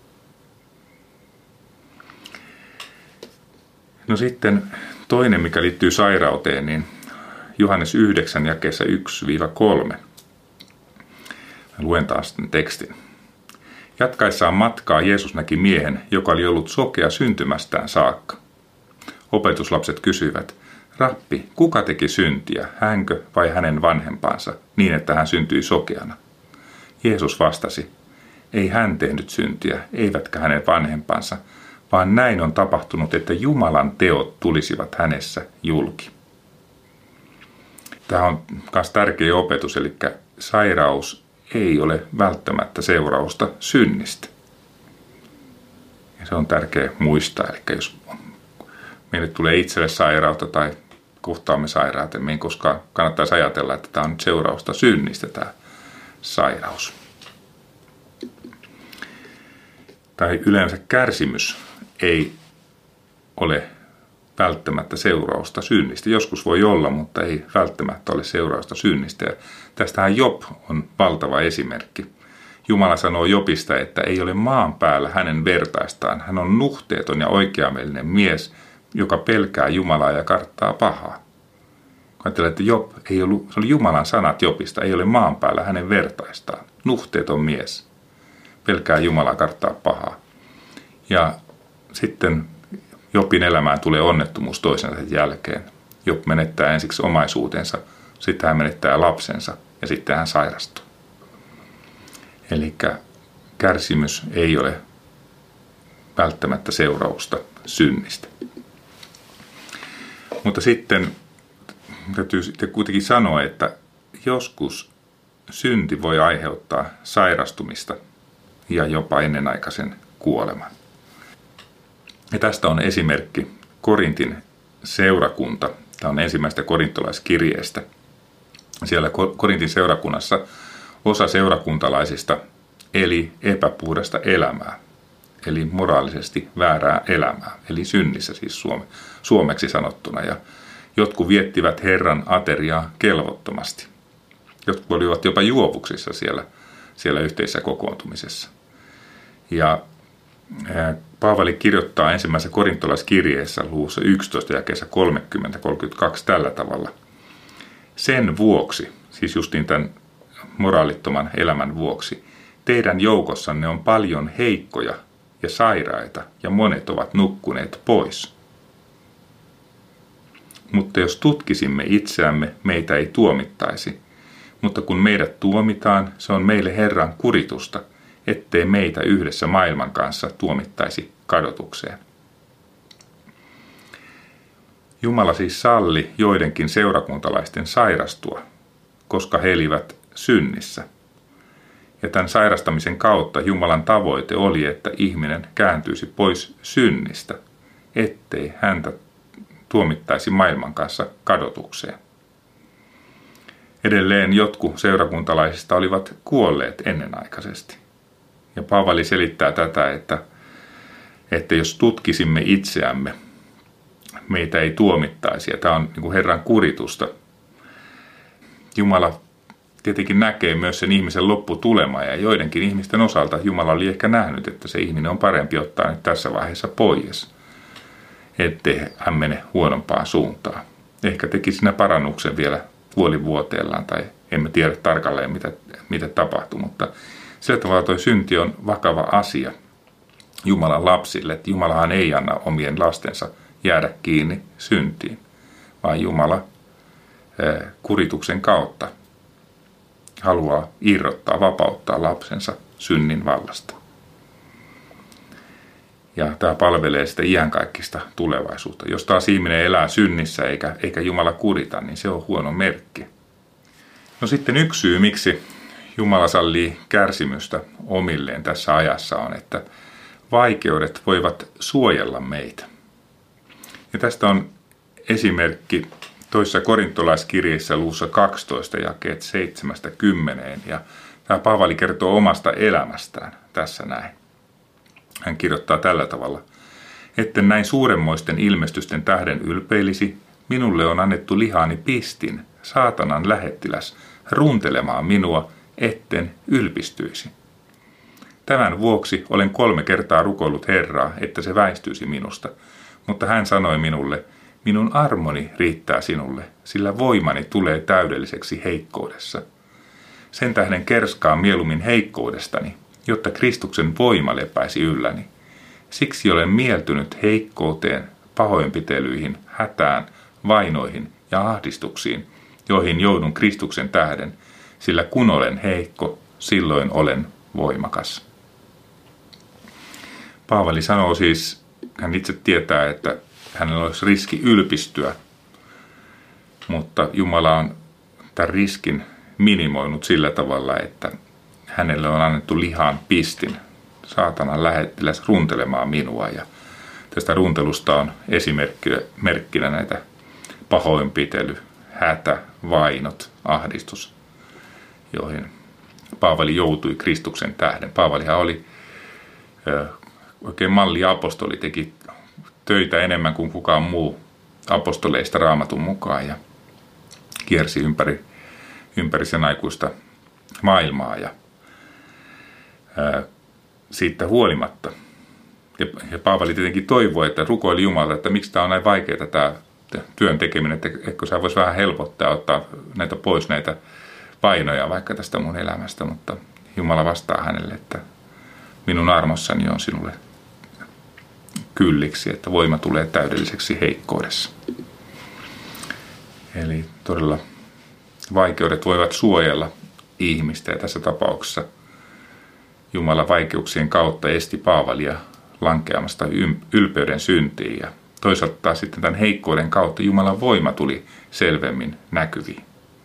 No sitten toinen, mikä liittyy sairauteen, niin Johannes 9 jakeessa 1-3. Luen taas tämän tekstin. Jatkaessaan matkaa Jeesus näki miehen, joka oli ollut sokea syntymästään saakka. Opetuslapset kysyivät, Rappi, kuka teki syntiä, hänkö vai hänen vanhempansa, niin että hän syntyi sokeana? Jeesus vastasi, ei hän tehnyt syntiä, eivätkä hänen vanhempansa, vaan näin on tapahtunut, että Jumalan teot tulisivat hänessä julki. Tämä on myös tärkeä opetus, eli sairaus ei ole välttämättä seurausta synnistä. Ja se on tärkeä muistaa, eli jos meille tulee itselle sairautta tai kohtaamme sairauteen, niin koska kannattaisi ajatella, että tämä on nyt seurausta synnistä tämä sairaus. Tai yleensä kärsimys ei ole välttämättä seurausta synnistä. Joskus voi olla, mutta ei välttämättä ole seurausta synnistä. Ja tästähän Job on valtava esimerkki. Jumala sanoo Jobista, että ei ole maan päällä hänen vertaistaan. Hän on nuhteeton ja oikeamielinen mies, joka pelkää Jumalaa ja karttaa pahaa. Ajatellaan, että Job ei ollut, se oli Jumalan sanat Jobista, ei ole maan päällä hänen vertaistaan. Nuhteeton mies, pelkää Jumalaa, karttaa pahaa. Ja sitten Jobin elämään tulee onnettomuus toisensa jälkeen. Job menettää ensiksi omaisuutensa, sitten hän menettää lapsensa ja sitten hän sairastuu. Eli kärsimys ei ole välttämättä seurausta synnistä. Mutta sitten täytyy sitten kuitenkin sanoa, että joskus synti voi aiheuttaa sairastumista ja jopa ennenaikaisen kuoleman. Ja tästä on esimerkki Korintin seurakunta. Tämä on ensimmäistä korintolaiskirjeestä. Siellä Korintin seurakunnassa osa seurakuntalaisista eli epäpuhdasta elämää, eli moraalisesti väärää elämää, eli synnissä siis suomeksi sanottuna. Ja jotkut viettivät Herran ateriaa kelvottomasti. Jotkut olivat jopa juovuksissa siellä yhteisessä kokoontumisessa. Ja Paavali kirjoittaa ensimmäisessä korintolaiskirjeessä luvussa 11 jakeessa 30-32 tällä tavalla. Sen vuoksi, siis justiin tämän moraalittoman elämän vuoksi, teidän joukossanne on paljon heikkoja ja sairaita ja monet ovat nukkuneet pois. Mutta jos tutkisimme itseämme, meitä ei tuomittaisi. Mutta kun meidät tuomitaan, se on meille Herran kuritusta, ettei meitä yhdessä maailman kanssa tuomittaisi kadotukseen. Jumala siis salli joidenkin seurakuntalaisten sairastua, koska he elivät synnissä. Ja tämän sairastamisen kautta Jumalan tavoite oli, että ihminen kääntyisi pois synnistä, ettei häntä tuomittaisi maailman kanssa kadotukseen. Edelleen jotkut seurakuntalaisista olivat kuolleet ennenaikaisesti. Ja Paavali selittää tätä, että jos tutkisimme itseämme, meitä ei tuomittaisi. Ja tämä on niin kuin Herran kuritusta. Jumala tietenkin näkee myös sen ihmisen lopputulemaa, ja joidenkin ihmisten osalta Jumala oli ehkä nähnyt, että se ihminen on parempi ottaa nyt tässä vaiheessa pois, ettei hän mene huonompaan suuntaan. Ehkä teki siinä parannuksen vielä puolivuoteellaan, tai emme tiedä tarkalleen mitä tapahtui, mutta sillä tavalla tuo synti on vakava asia Jumalan lapsille, että Jumalahan ei anna omien lastensa jäädä kiinni syntiin, vaan Jumala kurituksen kautta haluaa irrottaa, vapauttaa lapsensa synnin vallasta. Ja tämä palvelee sitä iankaikkista tulevaisuutta. Jos taas ihminen elää synnissä eikä Jumala kurita, niin se on huono merkki. No sitten yksi syy, miksi Jumala sallii kärsimystä omilleen tässä ajassa on, että vaikeudet voivat suojella meitä. Ja tästä on esimerkki toisessa korintolaiskirjeessä luvussa 12 jakeet 7-10. Ja tämä Paavali kertoo omasta elämästään tässä näin. Hän kirjoittaa tällä tavalla: etten näin suuremmoisten ilmestysten tähden ylpeilisi, minulle on annettu lihaani pistin, saatanan lähettiläs, runtelemaan minua, etten ylpistyisi. Tämän vuoksi olen 3 kertaa rukoillut Herraa, että se väistyisi minusta, mutta hän sanoi minulle: minun armoni riittää sinulle, sillä voimani tulee täydelliseksi heikkoudessa. Sen tähden kerskaan mieluummin heikkoudestani, jotta Kristuksen voima lepäisi ylläni. Siksi olen mieltynyt heikkouteen, pahoinpitelyihin, hätään, vainoihin ja ahdistuksiin, joihin joudun Kristuksen tähden, sillä kun olen heikko, silloin olen voimakas. Paavali sanoo siis, hän itse tietää, että hänellä olisi riski ylpistyä, mutta Jumala on tämän riskin minimoinut sillä tavalla, että hänelle on annettu lihaan pistin, saatanan lähettiläs runtelemaan minua. Ja tästä runtelusta on esimerkkinä näitä pahoinpitely, hätä, vainot, ahdistus, joihin Paavali joutui Kristuksen tähden. Paavalihan oli oikein malliapostoli, teki töitä enemmän kuin kukaan muu apostoleista Raamatun mukaan ja kiersi ympäri sen aikuista maailmaa ja siitä huolimatta. Ja Paavali tietenkin toivoi, että rukoili Jumalta, että miksi tämä on näin vaikeaa tämä työn tekeminen, että etkö sä vois vähän helpottaa, ottaa näitä pois näitä painoja vaikka tästä mun elämästä, mutta Jumala vastaa hänelle, että minun armossani on sinulle kylliksi, että voima tulee täydelliseksi heikkoudessa. Eli todella vaikeudet voivat suojella ihmistä, ja tässä tapauksessa Jumala vaikeuksien kautta esti Paavalia lankeamasta ylpeyden syntiin, ja toisaalta taas sitten tämän heikkouden kautta Jumalan voima tuli selvemmin näkyviin.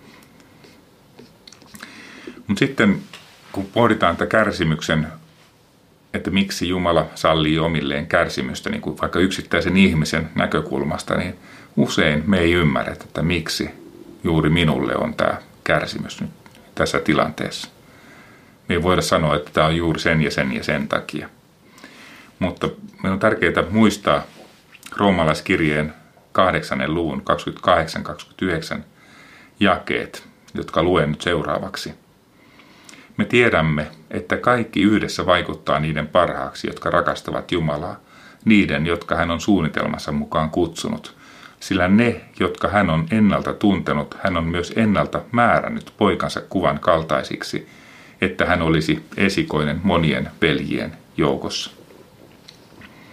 Mutta sitten kun pohditaan tätä kärsimyksen, että miksi Jumala sallii omilleen kärsimystä, niin kuin vaikka yksittäisen ihmisen näkökulmasta, niin usein me ei ymmärrä, että miksi juuri minulle on tämä kärsimys nyt tässä tilanteessa. Me ei voida sanoa, että tämä on juuri sen ja sen ja sen takia. Mutta meidän on tärkeää muistaa roomalaiskirjeen 8. luvun 28-29 jakeet, jotka luen nyt seuraavaksi. Me tiedämme, että kaikki yhdessä vaikuttaa niiden parhaaksi, jotka rakastavat Jumalaa, niiden, jotka hän on suunnitelmassa mukaan kutsunut. Sillä ne, jotka hän on ennalta tuntenut, hän on myös ennalta määrännyt poikansa kuvan kaltaisiksi, että hän olisi esikoinen monien veljien joukossa.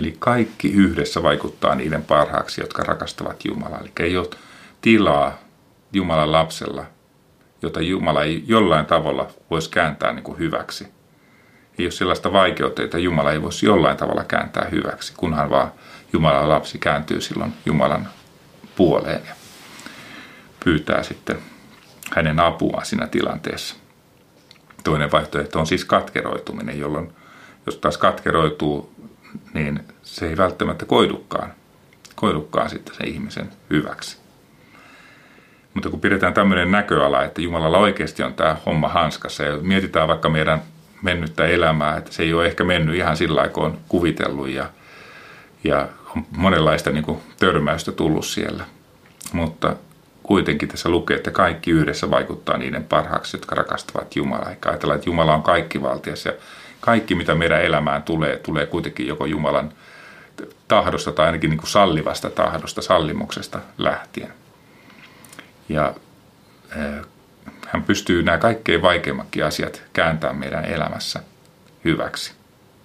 Eli kaikki yhdessä vaikuttaa niiden parhaaksi, jotka rakastavat Jumalaa. Eli ei ole tilaa Jumalan lapsella, jota Jumala ei jollain tavalla voisi kääntää niin kuin hyväksi. Ei ole sellaista vaikeutta, että Jumala ei voisi jollain tavalla kääntää hyväksi, kunhan vaan Jumalan lapsi kääntyy silloin Jumalan puoleen ja pyytää sitten hänen apuaan siinä tilanteessa. Toinen vaihtoehto on siis katkeroituminen, jolloin jos taas katkeroituu, niin se ei välttämättä koidukaan sitten se ihmisen hyväksi. Mutta kun pidetään tämmöinen näköala, että Jumalalla oikeasti on tämä homma hanskassa ja mietitään vaikka meidän mennyttä elämää, että se ei ole ehkä mennyt ihan sillä lailla, kun on kuvitellut ja on monenlaista niin kuin törmäystä tullut siellä. Mutta kuitenkin tässä lukee, että kaikki yhdessä vaikuttaa niiden parhaaksi, jotka rakastavat Jumalaa. Eikä ajatellaan, että Jumala on kaikkivaltias ja kaikki, mitä meidän elämään tulee kuitenkin joko Jumalan tahdosta tai ainakin niin kuin sallivasta tahdosta, sallimuksesta lähtien. Ja hän pystyy nämä kaikkein vaikeimmatkin asiat kääntämään meidän elämässä hyväksi.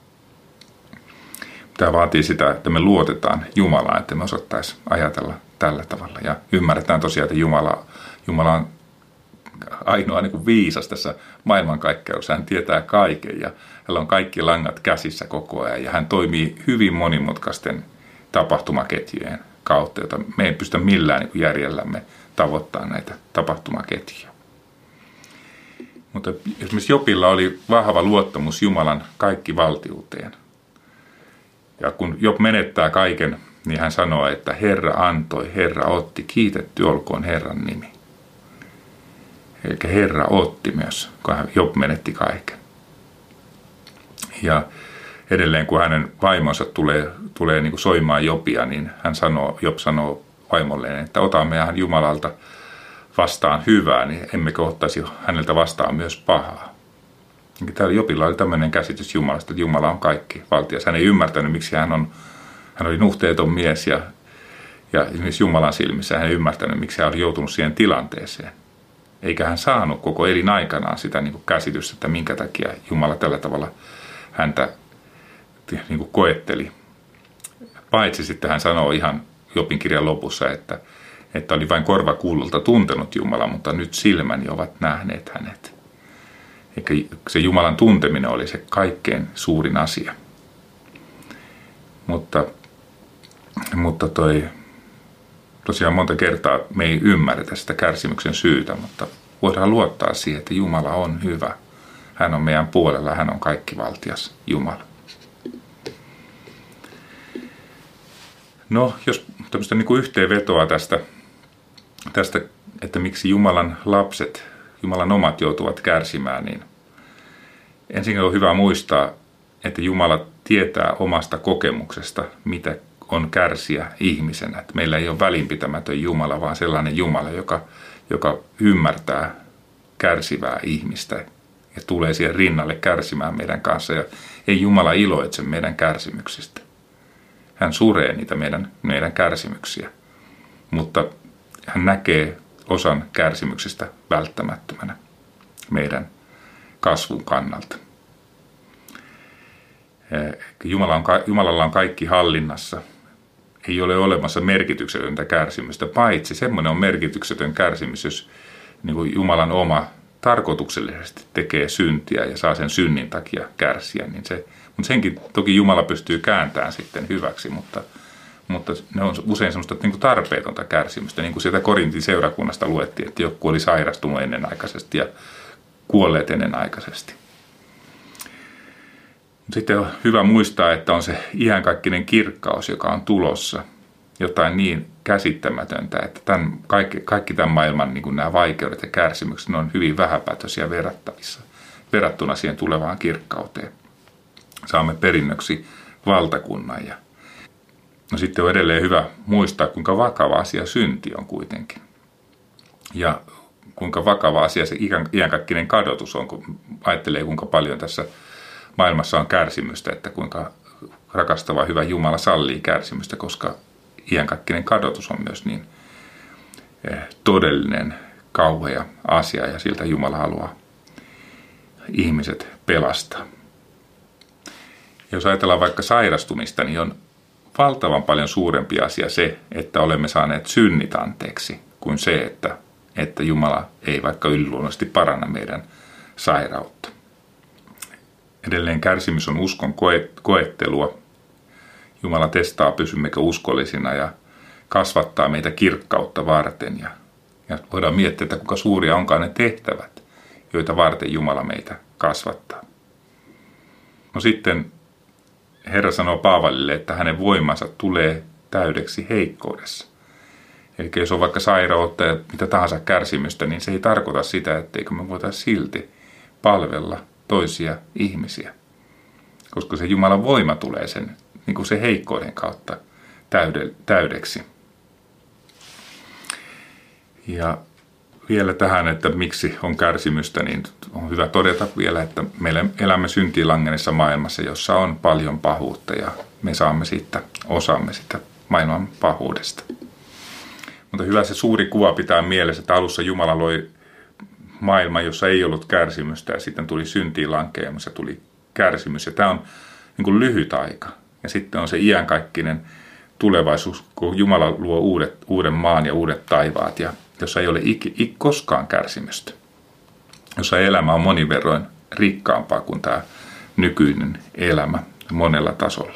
Tämä vaatii sitä, että me luotetaan Jumalaan, että me osattaisiin ajatella tällä tavalla. Ja ymmärretään tosiaan, että Jumala on ainoa niin kuin viisas tässä maailmankaikkeudessa. Hän tietää kaiken ja hänellä on kaikki langat käsissä koko ajan. Ja hän toimii hyvin monimutkaisten tapahtumaketjujen kautta, jota me ei pystytä millään niin kuin järjellämme tavoittaa näitä tapahtumaketjuja. Mutta esimerkiksi Jobilla oli vahva luottamus Jumalan kaikkivaltiuteen. Ja kun Job menettää kaiken, niin hän sanoo, että Herra antoi, Herra otti, kiitetty olkoon Herran nimi. Eli Herra otti myös, kun Job menetti kaiken. Ja edelleen kun hänen vaimonsa tulee niin kuin soimaan Jobia, niin Job sanoo vaimolleen, että otamme Jumalalta vastaan hyvää, niin emmekö ottaisi häneltä vastaan myös pahaa. Täällä Jobilla oli tämmöinen käsitys Jumalasta, että Jumala on kaikki valtias. Hän ei ymmärtänyt, miksi hän oli nuhteeton mies ja esimerkiksi Jumalan silmissä hän ei ymmärtänyt, miksi hän oli joutunut siihen tilanteeseen. Eikä hän saanut koko elin aikanaan sitä niin kuin käsitystä, että minkä takia Jumala tällä tavalla häntä niin kuin koetteli. Paitsi sitten hän sanoo ihan Jobin kirjan lopussa, että oli vain korvakuulolta tuntenut Jumala, mutta nyt silmäni ovat nähneet hänet. Eikä se Jumalan tunteminen oli se kaikkein suurin asia. Mutta tosiaan monta kertaa me ei ymmärretä sitä kärsimyksen syytä, mutta voidaan luottaa siihen, että Jumala on hyvä. Hän on meidän puolella, hän on kaikkivaltias Jumala. No, jos tämmöistä niin kuin yhteenvetoa tästä, että miksi Jumalan lapset, Jumalan omat joutuvat kärsimään, niin ensin on hyvä muistaa, että Jumala tietää omasta kokemuksesta, mitä on kärsiä ihmisenä. Että meillä ei ole välinpitämätön Jumala, vaan sellainen Jumala, joka ymmärtää kärsivää ihmistä ja tulee siihen rinnalle kärsimään meidän kanssa. Ja ei Jumala iloitse meidän kärsimyksistä. Hän suree niitä meidän kärsimyksiä, mutta hän näkee osan kärsimyksistä välttämättömänä kasvun kannalta. Jumalalla on kaikki hallinnassa. Ei ole olemassa merkityksetöntä kärsimystä, paitsi semmoinen on merkityksetön kärsimys, jos niin kuin Jumalan oma tarkoituksellisesti tekee syntiä ja saa sen synnin takia kärsiä. Niin mutta senkin toki Jumala pystyy kääntämään sitten hyväksi, mutta ne on usein semmoista niin kuin tarpeetonta kärsimystä. Niin kuin sieltä Korintin seurakunnasta luettiin, että joku oli sairastunut ennenaikaisesti ja kuolleet ennenaikaisesti. Sitten on hyvä muistaa, että on se iankaikkinen kirkkaus, joka on tulossa. Jotain niin käsittämätöntä, että kaikki tämän maailman niin kuin nämä vaikeudet ja kärsimykset ne on hyvin vähäpätöisiä verrattavissa verrattuna siihen tulevaan kirkkauteen. Saamme perinnöksi valtakunnan. No sitten on edelleen hyvä muistaa, kuinka vakava asia synti on kuitenkin. Ja kuinka vakava asia se iankaikkinen kadotus on, kun ajattelee kuinka paljon tässä maailmassa on kärsimystä, että kuinka rakastava hyvä Jumala sallii kärsimystä, koska iankaikkinen kadotus on myös niin todellinen, kauhea asia ja siltä Jumala haluaa ihmiset pelastaa. Jos ajatellaan vaikka sairastumista, niin valtavan paljon suurempi asia se, että olemme saaneet synnit anteeksi, kuin se, että Jumala ei vaikka yliluonnollisesti paranna meidän sairautta. Edelleen kärsimys on uskon koettelua. Jumala testaa, pysymmekö uskollisina ja kasvattaa meitä kirkkautta varten. Ja voidaan miettiä, että kuinka suuria onkaan ne tehtävät, joita varten Jumala meitä kasvattaa. No sitten Herra sanoo Paavalille, että hänen voimansa tulee täydeksi heikkoudessa. Eli jos on vaikka sairautta ja mitä tahansa kärsimystä, niin se ei tarkoita sitä, etteikö me voitaisiin silti palvella toisia ihmisiä. Koska se Jumalan voima tulee sen, niin kuin se heikkouden kautta täydeksi. Ja vielä tähän, että miksi on kärsimystä, niin on hyvä todeta vielä, että me elämme syntiin langenneessa maailmassa, jossa on paljon pahuutta ja me osaamme sitä maailman pahuudesta. Mutta hyvä se suuri kuva pitää mielessä, että alussa Jumala loi maailman, jossa ei ollut kärsimystä ja sitten tuli syntiin lankeamus ja tuli kärsimys. Ja tämä on niin kuin lyhyt aika. Ja sitten on se iankaikkinen tulevaisuus, kun Jumala luo uuden maan ja uudet taivaat, ja jossa ei ole koskaan kärsimystä. Jossa elämä on monin verroin rikkaampaa kuin tämä nykyinen elämä monella tasolla.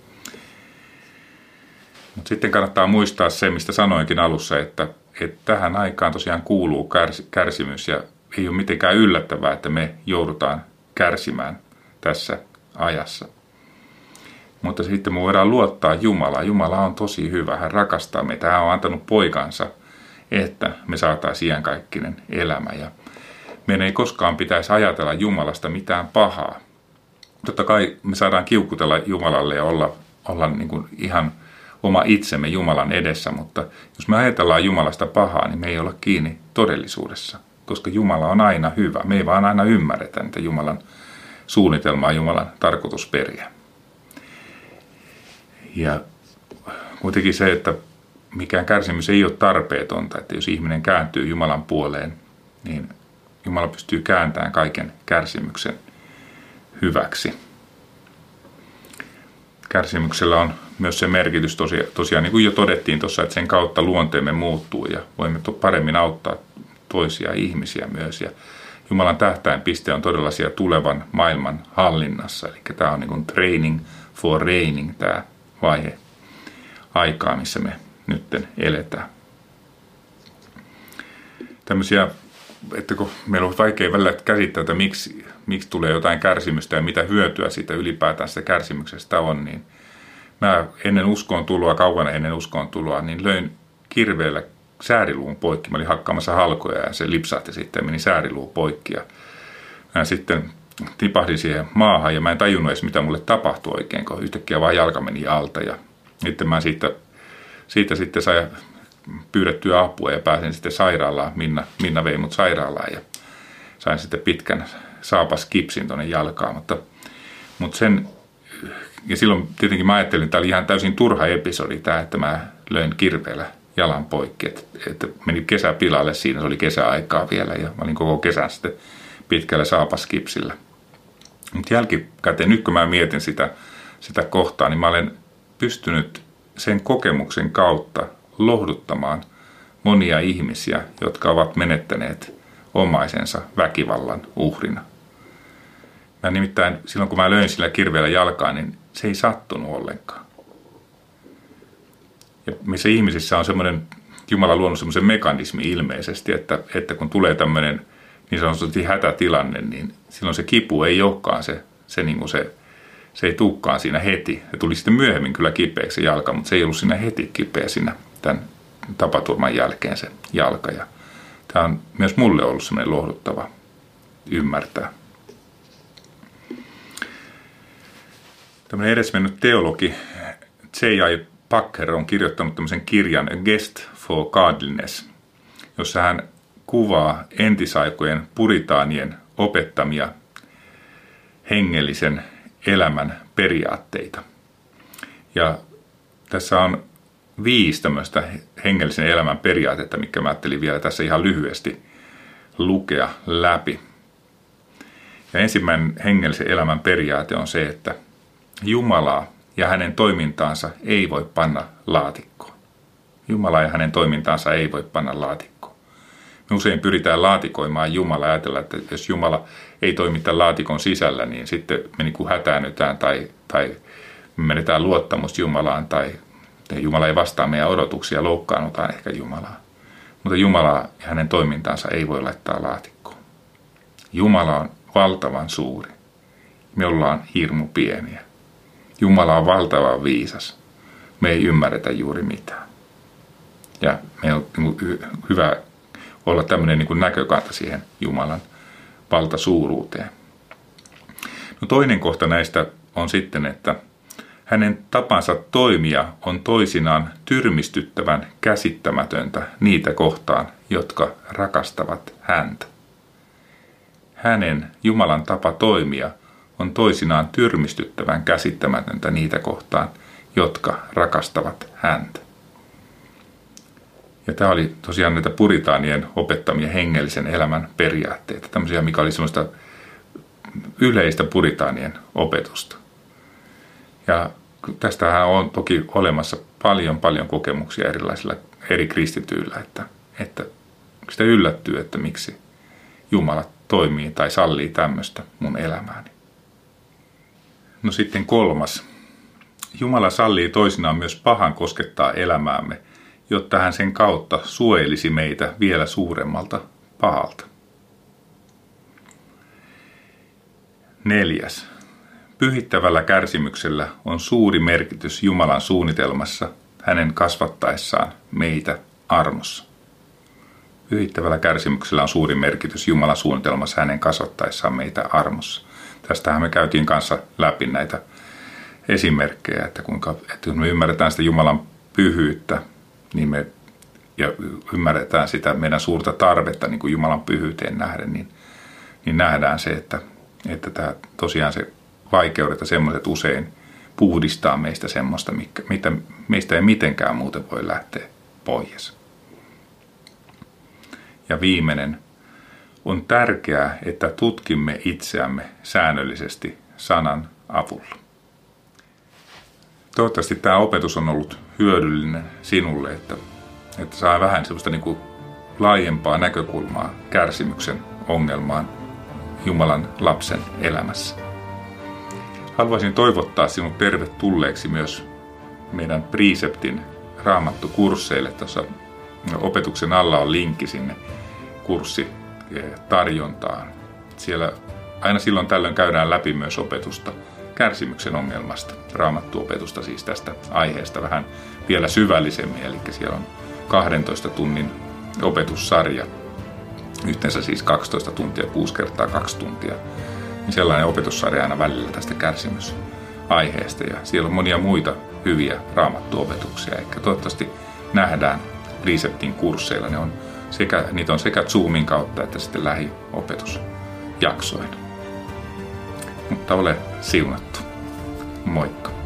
Mutta sitten kannattaa muistaa se, mistä sanoinkin alussa, että tähän aikaan tosiaan kuuluu kärsimys ja ei ole mitenkään yllättävää, että me joudutaan kärsimään tässä ajassa. Mutta sitten me voidaan luottaa Jumalaa. Jumala on tosi hyvä. Hän rakastaa meitä. Hän on antanut poikansa, että me saataisiin iankaikkinen elämä. Ja meidän ei koskaan pitäisi ajatella Jumalasta mitään pahaa. Totta kai me saadaan kiukutella Jumalalle ja olla niin kuin ihan oma itsemme Jumalan edessä, mutta jos me ajatellaan Jumalasta pahaa, niin me ei olla kiinni todellisuudessa, koska Jumala on aina hyvä. Me ei vaan aina ymmärretä niitä Jumalan suunnitelmaa, Jumalan tarkoitusperiä. Ja kuitenkin se, että mikään kärsimys ei ole tarpeetonta, että jos ihminen kääntyy Jumalan puoleen, niin Jumala pystyy kääntämään kaiken kärsimyksen hyväksi. Kärsimyksellä on myös se merkitys tosiaan, niin kuin jo todettiin tuossa, että sen kautta luonteemme muuttuu ja voimme paremmin auttaa toisia ihmisiä myös. Ja Jumalan tähtäinpiste on todella siellä tulevan maailman hallinnassa. Eli tämä on niin kuin training for reigning, tämä vaihe aikaa, missä me nyt eletään. Tämmöisiä, että kun meillä on vaikea välillä käsittää, että miksi tulee jotain kärsimystä ja mitä hyötyä siitä ylipäätään sitä kärsimyksestä on, niin mä kauan ennen uskoon tuloa, niin löin kirveellä sääriluun poikki. Mä olin hakkaamassa halkoja ja se lipsahti sitten ja meni sääriluu poikki. Ja mä sitten tipahdin siihen maahan ja mä en tajunnut edes, mitä mulle tapahtui oikein, kun yhtäkkiä vaan jalka meni alta. Ja sitten mä siitä sitten sain pyydettyä apua ja pääsin sitten sairaalaan. Minna vei mut sairaalaan ja sain sitten pitkän saapaskipsin tuonne jalkaan. Mutta sen, ja silloin tietenkin mä ajattelin, että tämä oli ihan täysin turha episodi tämä, että mä löin kirveellä jalan poikki. Että meni kesä pilalle siinä, se oli kesäaikaa vielä ja mä olin koko kesän sitten pitkällä saapaskipsillä. Mutta jälkikäteen, nyt kun mä mietin sitä kohtaa, niin mä olen pystynyt sen kokemuksen kautta lohduttamaan monia ihmisiä, jotka ovat menettäneet omaisensa väkivallan uhrina. Mä nimittäin silloin, kun mä löin sillä kirveellä jalkaan, niin se ei sattunut ollenkaan. Ja missä ihmisissä on semmoinen, Jumala luonut semmoisen mekanismi ilmeisesti, että kun tulee tämmöinen niin sanotusti hätätilanne, niin silloin se kipu ei olekaan se ei tulekaan siinä heti. Se tuli sitten myöhemmin kyllä kipeäksi se jalka, mutta se ei ollut siinä heti kipeä siinä tämän tapaturman jälkeen se jalka. Ja tämä on myös mulle ollut semmoinen lohduttava ymmärtää. Tämmöinen edesmennyt teologi J.I. Packer on kirjoittanut tämmöisen kirjan A Guest for Godliness, jossa hän kuvaa entisaikojen puritaanien opettamia hengellisen elämän periaatteita. Ja tässä on 5 tämmöistä hengellisen elämän periaatetta, mitkä mä ajattelin vielä tässä ihan lyhyesti lukea läpi. Ja ensimmäinen hengellisen elämän periaate on se, että Jumalaa ja hänen toimintaansa ei voi panna laatikkoon. Jumala ja hänen toimintaansa ei voi panna laatikkoon. Me usein pyritään laatikoimaan Jumala ja ajatella, että jos Jumala ei toimi tämän laatikon sisällä, niin sitten me niin kuin hätäännytään tai me menetään luottamusta Jumalaan tai Jumala ei vastaa meidän odotuksia, loukkaannutaan ehkä Jumalaa. Mutta Jumala ja hänen toimintaansa ei voi laittaa laatikkoon. Jumala on valtavan suuri. Me ollaan hirmu pieniä. Jumala on valtavan viisas. Me ei ymmärretä juuri mitään. Ja meillä on hyvä olla tämmöinen näkökanta siihen Jumalan valtasuuruuteen. No toinen kohta näistä on sitten, että hänen tapansa toimia on toisinaan tyrmistyttävän käsittämätöntä niitä kohtaan, jotka rakastavat häntä. Hänen, Jumalan tapa toimia, on toisinaan tyrmistyttävän käsittämätöntä niitä kohtaan, jotka rakastavat häntä. Ja tämä oli tosiaan näitä puritaanien opettamia hengellisen elämän periaatteita, tämmöisiä, mikä oli semmoista yleistä puritaanien opetusta. Ja tästähän on toki olemassa paljon kokemuksia erilaisilla eri kristityillä, että sitä yllättyy, että miksi Jumala toimii tai sallii tämmöistä mun elämääni. No sitten 3. Jumala sallii toisinaan myös pahan koskettaa elämäämme, jotta hän sen kautta suojelisi meitä vielä suuremmalta pahalta. 4. Pyhittävällä kärsimyksellä on suuri merkitys Jumalan suunnitelmassa hänen kasvattaessaan meitä armossa. Pyhittävällä kärsimyksellä on suuri merkitys Jumalan suunnitelmassa hänen kasvattaessaan meitä armossa. Tästähän me käytiin kanssa läpi näitä esimerkkejä, että jos me ymmärretään sitä Jumalan pyhyyttä, niin ja ymmärretään sitä meidän suurta tarvetta niin kuin Jumalan pyhyyteen nähden, niin nähdään se, että tämä, tosiaan se vaikeudet ja semmoiset usein puhdistaa meistä semmoista, mitä meistä ei mitenkään muuten voi lähteä pois. Ja viimeinen, on tärkeää, että tutkimme itseämme säännöllisesti sanan avulla. Toivottavasti tämä opetus on ollut hyödyllinen sinulle, että saa vähän sellaista niin kuin laajempaa näkökulmaa kärsimyksen ongelmaan Jumalan lapsen elämässä. Haluaisin toivottaa sinut tervetulleeksi myös meidän Preceptin raamattukursseille. Tuossa opetuksen alla on linkki sinne kurssitarjontaan. Siellä aina silloin tällöin käydään läpi myös opetusta kärsimyksen ongelmasta, raamattuopetusta siis tästä aiheesta vähän vielä syvällisemmin. Eli siellä on 12 tunnin opetussarja, yhteensä siis 12 tuntia, 6 kertaa 2 tuntia. Niin sellainen opetussarja aina välillä tästä kärsimysaiheesta. Ja siellä on monia muita hyviä raamattuopetuksia. Ehkä toivottavasti nähdään Preceptin kursseilla. Niitä on sekä Zoomin kautta että sitten lähiopetusjaksoina. Mutta ole siunattu. Moikka!